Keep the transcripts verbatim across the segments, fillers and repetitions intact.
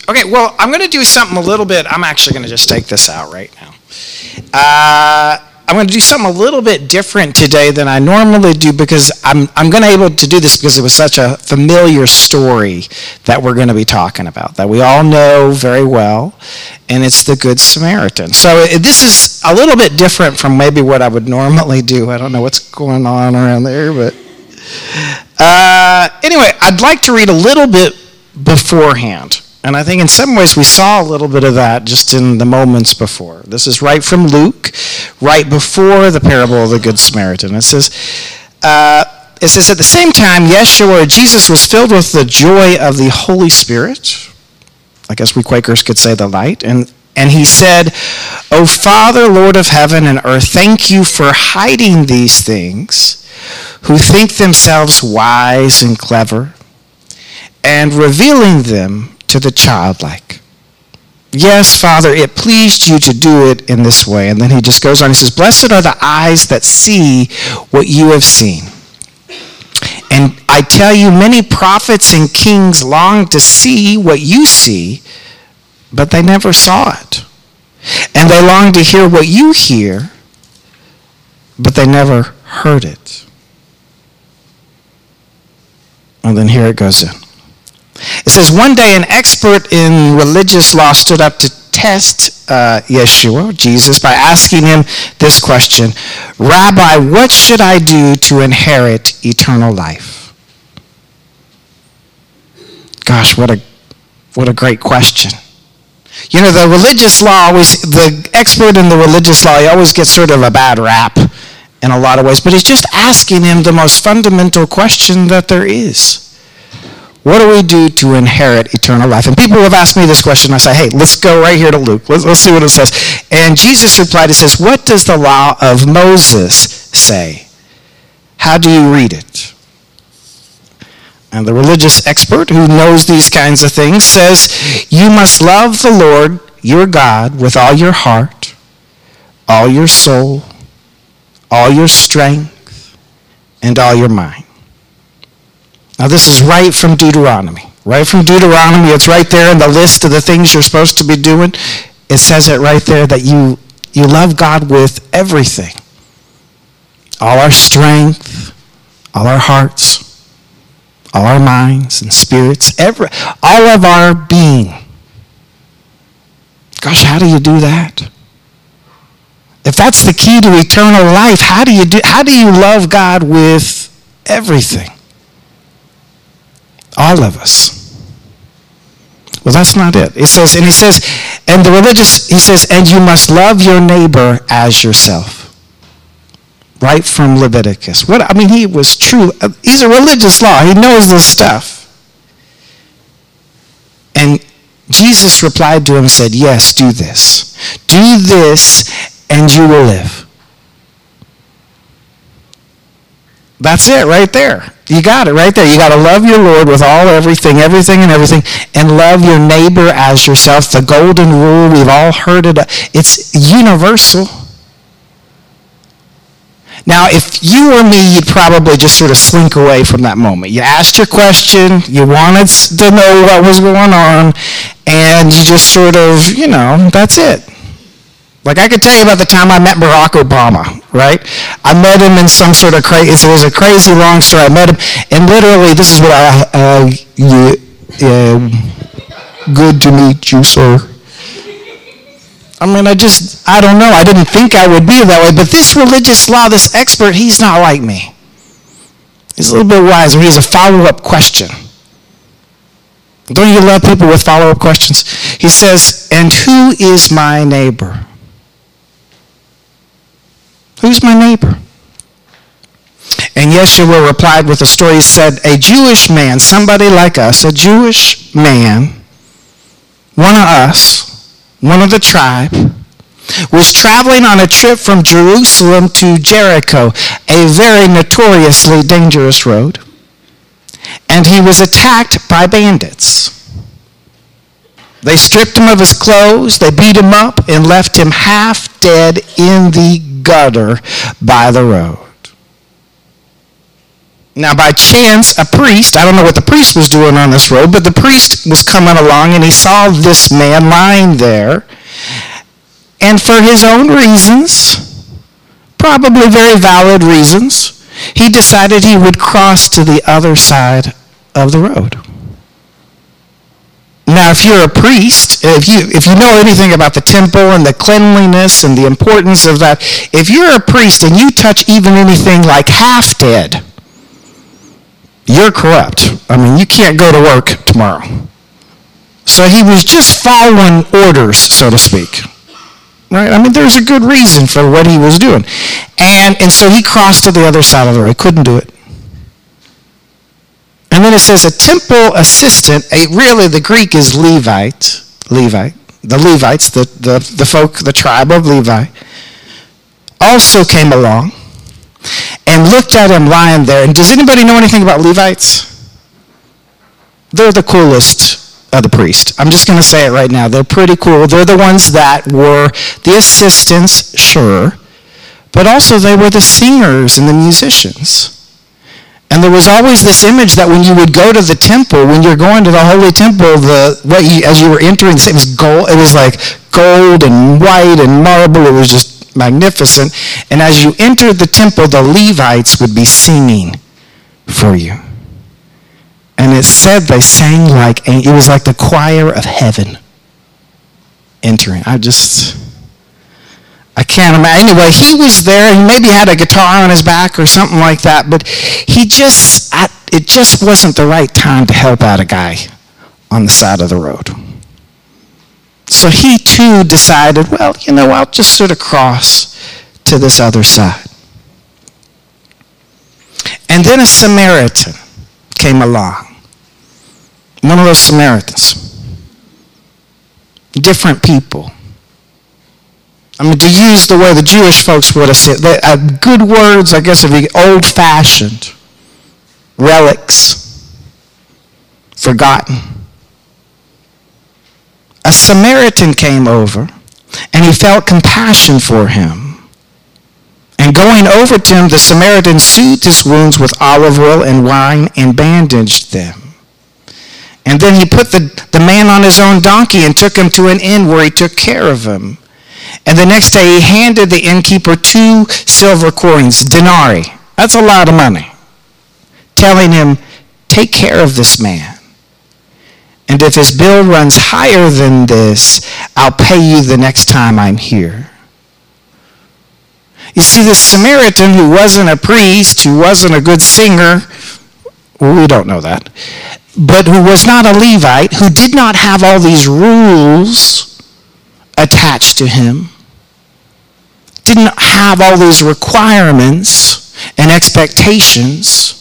Okay, well, I'm going to do something a little bit. I'm actually going to just take this out right now. Uh, I'm going to do something a little bit different today than I normally do because I'm I'm going to be able to do this because it was such a familiar story that we're going to be talking about, that we all know very well, and it's the Good Samaritan. So this is a little bit different from maybe what I would normally do. I don't know what's going on around there, but uh, anyway, I'd like to read a little bit beforehand. And I think in some ways we saw a little bit of that just in the moments before. This is right from Luke, right before the parable of the Good Samaritan. It says, uh, it says, at the same time, Yeshua, Jesus, was filled with the joy of the Holy Spirit. I guess we Quakers could say the light. And, and he said, O Father, Lord of heaven and earth, thank you for hiding these things who think themselves wise and clever and revealing them to the childlike. Yes, Father, it pleased you to do it in this way. And then he just goes on. He says, blessed are the eyes that see what you have seen. And I tell you, many prophets and kings longed to see what you see, but they never saw it. And they longed to hear what you hear, but they never heard it. And then here it goes in. It says, one day an expert in religious law stood up to test uh, Yeshua, Jesus, by asking him this question, Rabbi, what should I do to inherit eternal life? Gosh, what a what a great question. You know, the religious law always, the expert in the religious law, he always gets sort of a bad rap in a lot of ways, but he's just asking him the most fundamental question that there is. What do we do to inherit eternal life? And people have asked me this question. I say, hey, let's go right here to Luke. Let's, let's see what it says. And Jesus replied, it says, what does the law of Moses say? How do you read it? And the religious expert who knows these kinds of things says, you must love the Lord, your God, with all your heart, all your soul, all your strength, and all your mind. Now this is right from Deuteronomy. Right from Deuteronomy, it's right there in the list of the things you're supposed to be doing. It says it right there that you, you love God with everything. All our strength, all our hearts, all our minds and spirits, every, all of our being. Gosh, how do you do that? If that's the key to eternal life, how do you do, how do you love God with everything? All of us. Well, that's not it. It says, and he says, and the religious, he says, and you must love your neighbor as yourself. Right from Leviticus. What, I mean, he was true. He's a religious law. He knows this stuff. And Jesus replied to him and said, yes, do this. Do this and you will live. That's it right there. You got it right there. You got to love your Lord with all, everything, everything and everything, and love your neighbor as yourself. The golden rule, we've all heard it. It's universal. Now, if you or me, you'd probably just sort of slink away from that moment. You asked your question, you wanted to know what was going on, and you just sort of, you know, that's it. Like I could tell you about the time I met Barack Obama, right? I met him in some sort of crazy, it was a crazy long story. I met him, and literally, this is what I, uh, yeah, yeah, good to meet you, sir. I mean, I just, I don't know. I didn't think I would be that way, but this religious law, this expert, he's not like me. He's a little bit wiser. He has a follow-up question. Don't you love people with follow-up questions? He says, and who is my neighbor? Who's my neighbor? And Yeshua replied with a story. He said, a Jewish man, somebody like us, a Jewish man, one of us, one of the tribe, was traveling on a trip from Jerusalem to Jericho, a very notoriously dangerous road, and he was attacked by bandits. They stripped him of his clothes, they beat him up, and left him half dead in the gutter by the road. Now, by chance, a priest, I don't know what the priest was doing on this road, but the priest was coming along and he saw this man lying there. And for his own reasons, probably very valid reasons, he decided he would cross to the other side of the road. Now, if you're a priest, if you if you know anything about the temple and the cleanliness and the importance of that, if you're a priest and you touch even anything like half dead, you're corrupt. I mean, you can't go to work tomorrow. So he was just following orders, so to speak. Right? I mean, there's a good reason for what he was doing. And, and so he crossed to the other side of the road. He couldn't do it. And then it says a temple assistant, a, really the Greek is Levite, Levite, the Levites, the, the, the folk, the tribe of Levi, also came along and looked at him lying there. And does anybody know anything about Levites? They're the coolest of the priests. I'm just going to say it right now. They're pretty cool. They're the ones that were the assistants, sure, but also they were the singers and the musicians. And there was always this image that when you would go to the temple, when you're going to the holy temple, the what you, as you were entering, it was gold. It was like gold and white and marble. It was just magnificent. And as you entered the temple, the Levites would be singing for you. And it said they sang like, it was like the choir of heaven entering. I just, I can't imagine. Anyway, he was there. He maybe had a guitar on his back or something like that. But he just, I, it just wasn't the right time to help out a guy on the side of the road. So he too decided, well, you know, I'll just sort of cross to this other side. And then a Samaritan came along. One of those Samaritans. Different people. I mean, to use the way the Jewish folks would have said, they, uh, good words, I guess, would be old-fashioned, relics, forgotten. A Samaritan came over, and he felt compassion for him. And going over to him, the Samaritan soothed his wounds with olive oil and wine and bandaged them. And then he put the, the man on his own donkey and took him to an inn where he took care of him. And the next day he handed the innkeeper two silver coins, denarii. That's a lot of money. Telling him, take care of this man. And if his bill runs higher than this, I'll pay you the next time I'm here. You see, this Samaritan who wasn't a priest, who wasn't a good singer, well, we don't know that, but who was not a Levite, who did not have all these rules attached to him, didn't have all these requirements and expectations.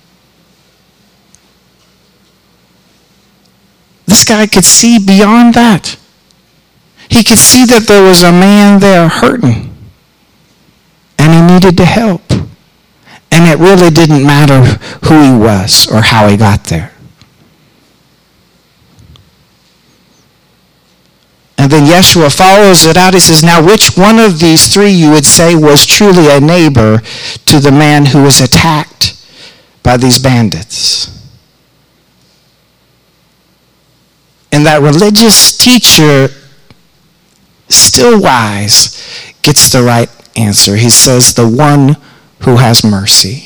This guy could see beyond that. He could see that there was a man there hurting, and he needed to help. And it really didn't matter who he was or how he got there. And then Yeshua follows it out. He says, now which one of these three you would say was truly a neighbor to the man who was attacked by these bandits? And that religious teacher, still wise, gets the right answer. He says, the one who has mercy.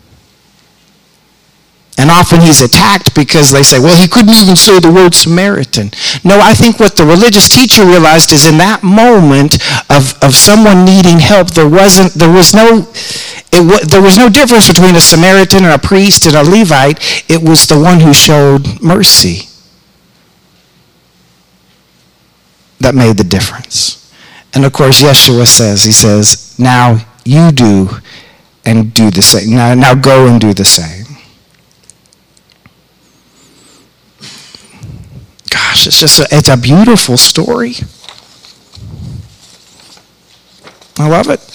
And often he's attacked because they say, well, he couldn't even say the word Samaritan. No, I think what the religious teacher realized is in that moment of, of someone needing help, there wasn't, there was no, it, there was no difference between a Samaritan and a priest and a Levite. It was the one who showed mercy that made the difference. And of course, Yeshua says, he says, now you do and do the same. Now, now go and do the same. Gosh, it's just a, it's a beautiful story. I love it.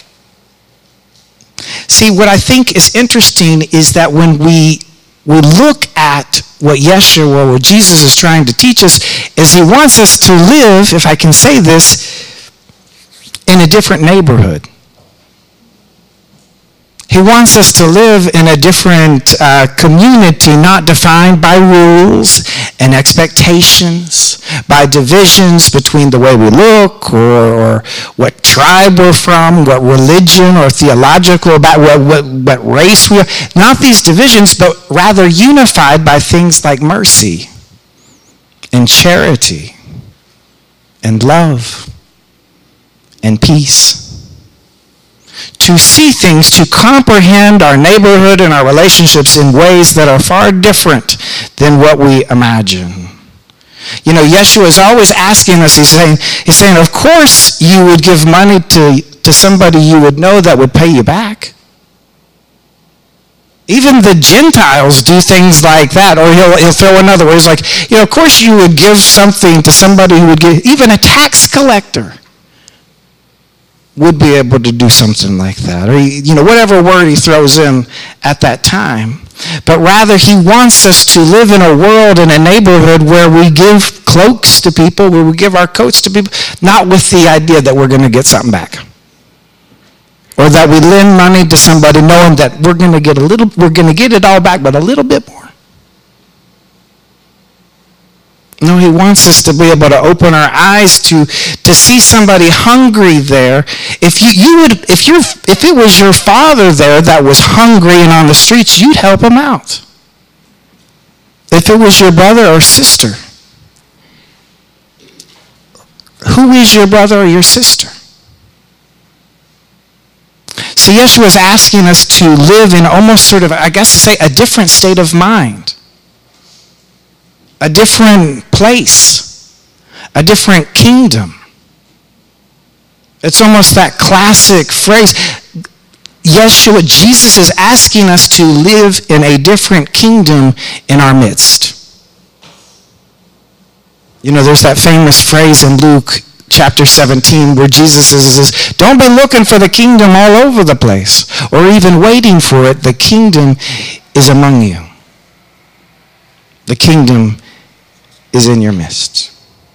See, what I think is interesting is that when we we look at what Yeshua, what Jesus is trying to teach us, is he wants us to live, if I can say this, in a different neighborhood. He wants us to live in a different uh, community, not defined by rules and expectations, by divisions between the way we look or, or what tribe we're from, what religion or theological, about what, what, what race we are. Not these divisions, but rather unified by things like mercy and charity and love and peace. To see things, to comprehend our neighborhood and our relationships in ways that are far different than what we imagine. You know, Yeshua is always asking us, he's saying, he's saying, of course you would give money to, to somebody you would know that would pay you back. Even the Gentiles do things like that. Or he'll, he'll throw another word. He's like, you know, of course you would give something to somebody who would give, even a tax collector would be able to do something like that. Or, you know, whatever word he throws in at that time. But rather, he wants us to live in a world, in a neighborhood where we give cloaks to people, where we give our coats to people, not with the idea that we're going to get something back. Or that we lend money to somebody knowing that we're going to get a little, we're going to get it all back, but a little bit more. No, he wants us to be able to open our eyes to, to see somebody hungry there. If you, you would, if you if it was your father there that was hungry and on the streets, you'd help him out. If it was your brother or sister, who is your brother or your sister? See, Yeshua is asking us to live in almost sort of, I guess to say, a different state of mind. A different place, a different kingdom. It's almost that classic phrase. Yeshua, Jesus is asking us to live in a different kingdom in our midst. You know, there's that famous phrase in Luke chapter seventeen where Jesus says, don't be looking for the kingdom all over the place or even waiting for it. The kingdom is among you. The kingdom is in your midst.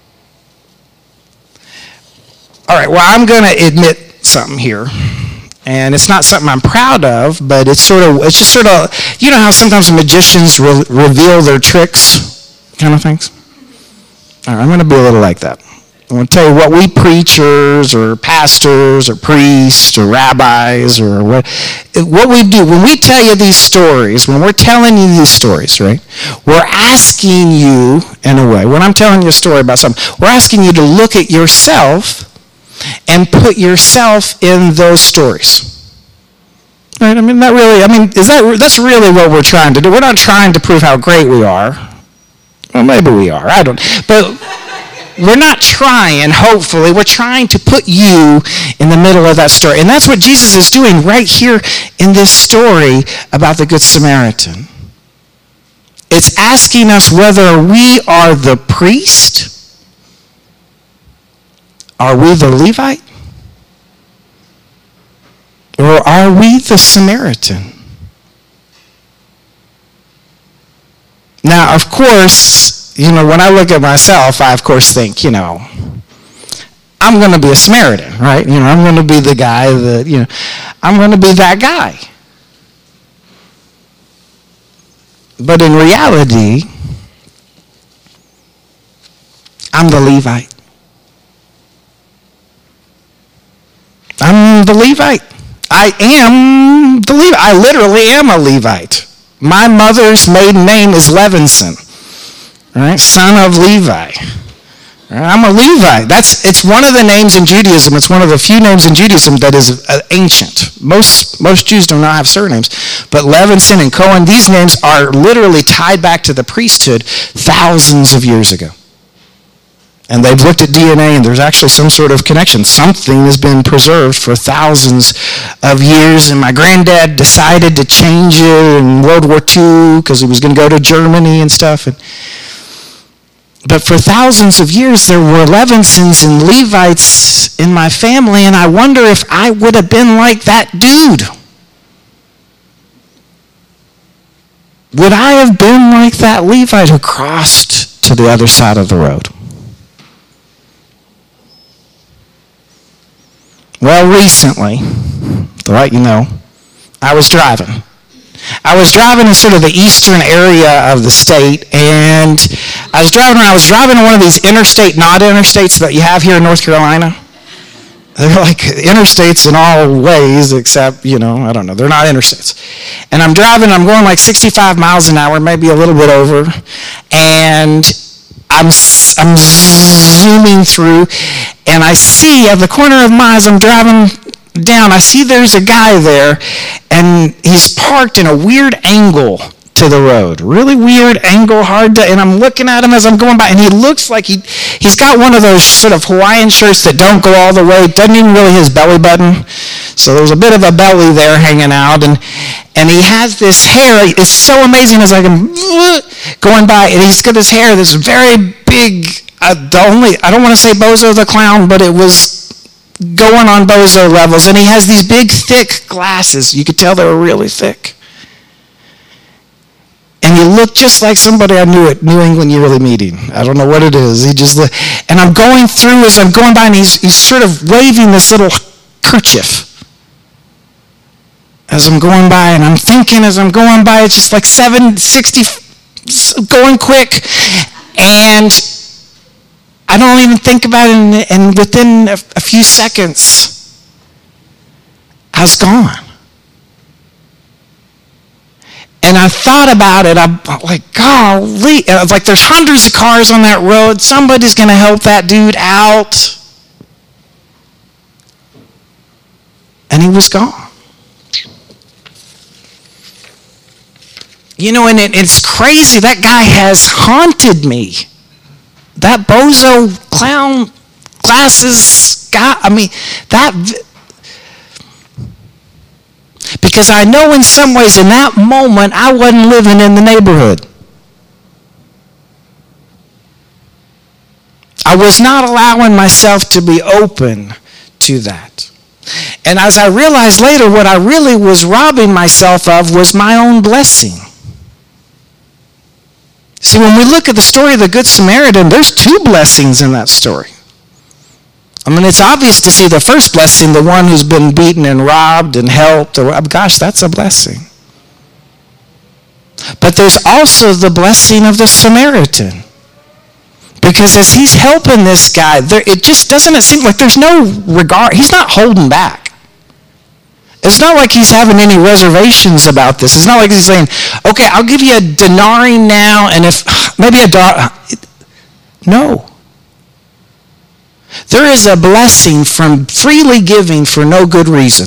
All right, well, I'm going to admit something here. And it's not something I'm proud of, but it's sort of, it's just sort of, you know how sometimes magicians re- reveal their tricks kind of things? All right, I'm going to be a little like that. I want to tell you what we preachers or pastors or priests or rabbis or what, what we do. When we tell you these stories, when we're telling you these stories, right, we're asking you, in a way, when I'm telling you a story about something, we're asking you to look at yourself and put yourself in those stories. Right? I mean, that really, I mean, is that, that's really what we're trying to do. We're not trying to prove how great we are. Well, maybe we are. I don't, but we're not trying, hopefully. We're trying to put you in the middle of that story. And that's what Jesus is doing right here in this story about the Good Samaritan. It's asking us whether we are the priest, are we the Levite, or are we the Samaritan? Now, of course, you know, when I look at myself, I, of course, think, you know, I'm going to be a Samaritan, right? You know, I'm going to be the guy that, you know, I'm going to be that guy. But in reality, I'm the Levite. I'm the Levite. I am the Levite. I literally am a Levite. My mother's maiden name is Levinson. Right, son of Levi. I'm a Levite. That's, it's one of the names in Judaism. It's one of the few names in Judaism that is uh, ancient. Most, most Jews do not have surnames. But Levinson and Cohen, these names are literally tied back to the priesthood thousands of years ago. And they've looked at D N A, and there's actually some sort of connection. Something has been preserved for thousands of years, and my granddad decided to change it in World War Two because he was going to go to Germany and stuff. And, but for thousands of years, there were Levinsons and Levites in my family, and I wonder if I would have been like that dude. Would I have been like that Levite who crossed to the other side of the road? Well, recently, to let you know, I was driving. I was driving in sort of the eastern area of the state, and I was driving around. I was driving on one of these interstate, not interstates that you have here in North Carolina. They're like interstates in all ways, except, you know, I don't know. They're not interstates. And I'm driving, I'm going like sixty-five miles an hour, maybe a little bit over, and I'm, I'm zooming through, and I see at the corner of my eyes, I'm driving down, I see there's a guy there, and he's parked in a weird angle to the road. Really weird angle, hard to, and I'm looking at him as I'm going by, and he looks like he, he's got one of those sort of Hawaiian shirts that don't go all the way, doesn't even really his belly button, so there's a bit of a belly there hanging out, and and he has this hair, it's so amazing as I can, going by, and he's got this hair, this very big, uh, the only, I don't want to say Bozo the Clown, but it was going on Bozo levels, and he has these big, thick glasses. You could tell they were really thick. And he looked just like somebody I knew at New England Yearly Meeting. I don't know what it is. He just looked, and I'm going through as I'm going by, and he's, he's sort of waving this little kerchief as I'm going by, and I'm thinking as I'm going by, it's just like seven sixty, going quick, and I don't even think about it, and, and within a, a few seconds, I was gone. And I thought about it, I'm like, golly, I was like, there's hundreds of cars on that road, somebody's going to help that dude out. And he was gone. You know, and it, it's crazy, that guy has haunted me. That Bozo Clown glasses guy, I mean, that, because I know in some ways in that moment I wasn't living in the neighborhood. I was not allowing myself to be open to that. And as I realized later, what I really was robbing myself of was my own blessing. See, when we look at the story of the Good Samaritan, there's two blessings in that story. I mean, it's obvious to see the first blessing, the one who's been beaten and robbed and helped. Or, gosh, that's a blessing. But there's also the blessing of the Samaritan. Because as he's helping this guy, there, it just doesn't it seem like there's no regard. He's not holding back. It's not like he's having any reservations about this. It's not like he's saying, okay, I'll give you a denarii now, and if maybe a dollar. No. There is a blessing from freely giving for no good reason.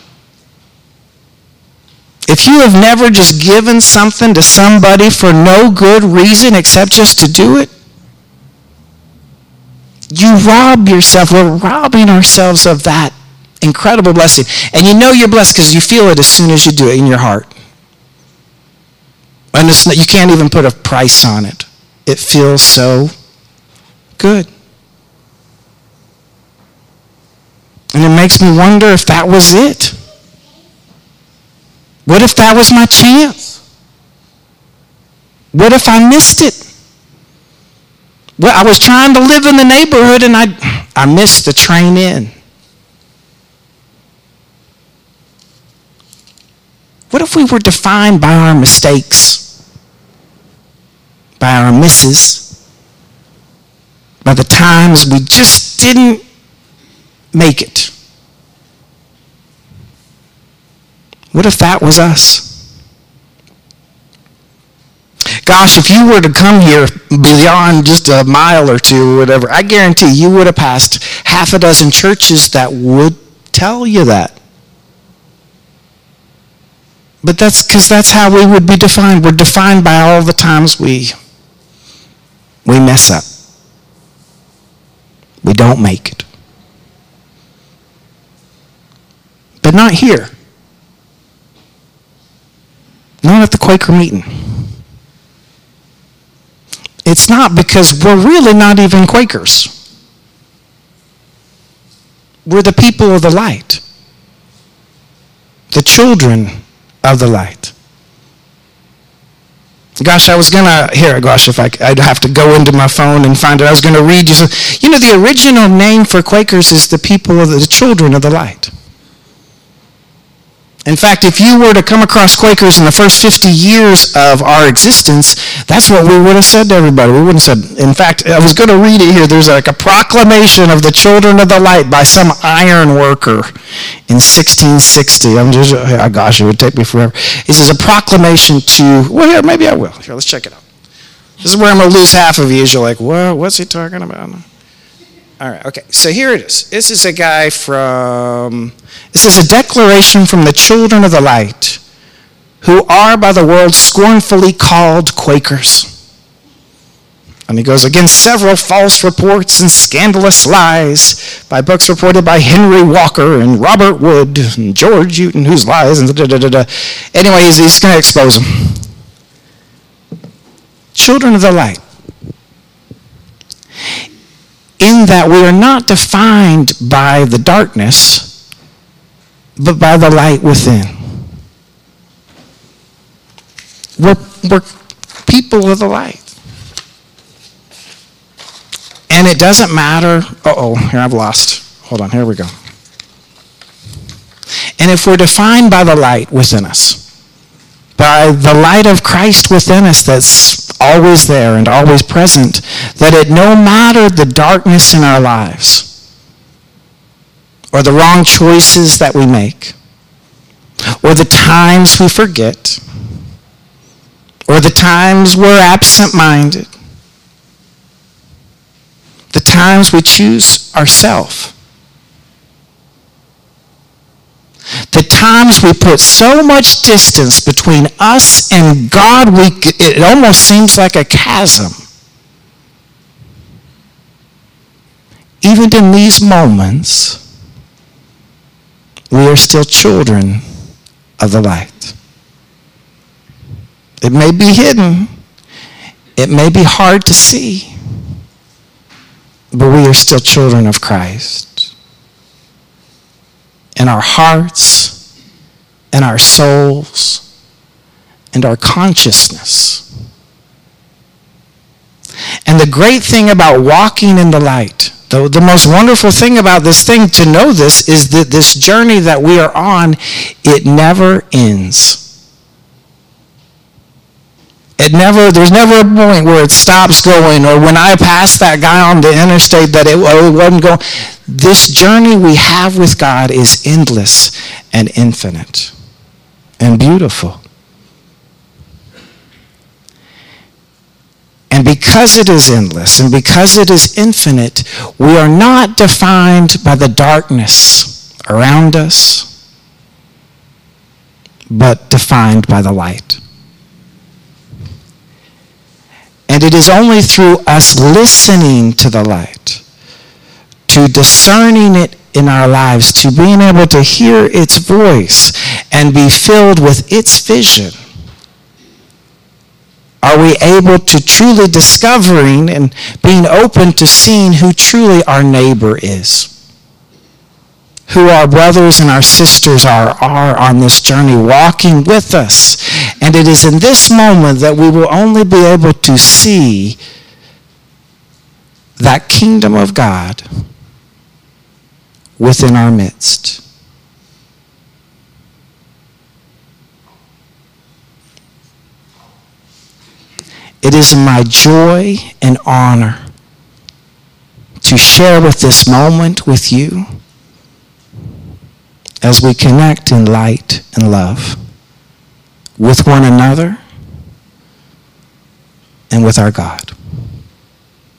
If you have never just given something to somebody for no good reason except just to do it, you rob yourself. We're robbing ourselves of that incredible blessing. And you know you're blessed because you feel it as soon as you do it in your heart. And it's not, you can't even put a price on it. It feels so good. And it makes me wonder if that was it. What if that was my chance? What if I missed it? Well, I was trying to live in the neighborhood and I, I missed the train in. What if we were defined by our mistakes, by our misses, by the times we just didn't make it? What if that was us? Gosh, if you were to come here beyond just a mile or two or whatever, I guarantee you would have passed half a dozen churches that would tell you that. But that's because that's how we would be defined. We're defined by all the times we, we mess up. We don't make it. But not here. Not at the Quaker meeting. It's not because we're really not even Quakers. We're the people of the light. The children of the light. Gosh, I was going to, here, gosh, if I, I'd have to go into my phone and find it. I was going to read you. So, you know, the original name for Quakers is the people of the, the children of the light. In fact, if you were to come across Quakers in the first fifty years of our existence, that's what we would have said to everybody. We wouldn't have said, in fact, I was going to read it here. There's like a proclamation of the children of the light by some iron worker in sixteen sixty. I'm just, oh gosh, it would take me forever. This is a proclamation to, well, here, maybe I will. Here, let's check it out. This is where I'm going to lose half of you. You're like, well, what's he talking about? All right, okay, so here it is. This is a guy from, this is a declaration from the children of the light, who are by the world scornfully called Quakers. And he goes, against several false reports and scandalous lies by books reported by Henry Walker and Robert Wood and George Newton, whose lies, and da da da da. Anyway, he's, he's going to expose them. Children of the light. In that we are not defined by the darkness, but by the light within. We're, we're people of the light. And it doesn't matter, uh-oh, here I've lost. Hold on, here we go. And if we're defined by the light within us, by the light of Christ within us that's always there and always present, that it no matter the darkness in our lives, or the wrong choices that we make, or the times we forget, or the times we're absent-minded, the times we choose ourselves, the times we put so much distance between us and God, we, it almost seems like a chasm. Even in these moments, we are still children of the light. It may be hidden. It may be hard to see. But we are still children of Christ. And our hearts, and our souls, and our consciousness. And the great thing about walking in the light, the, the most wonderful thing about this thing, to know this, is that this journey that we are on, it never ends. It never, there's never a point where it stops going, or when I passed that guy on the interstate that it, it wasn't going. This journey we have with God is endless and infinite and beautiful. And because it is endless and because it is infinite, we are not defined by the darkness around us, but defined by the light. And it is only through us listening to the light, to discerning it in our lives, to being able to hear its voice and be filled with its vision, are we able to truly discovering and being open to seeing who truly our neighbor is, who our brothers and our sisters are, are on this journey walking with us. And it is in this moment that we will only be able to see that kingdom of God within our midst. It is my joy and honor to share with this moment with you as we connect in light and love with one another and with our God.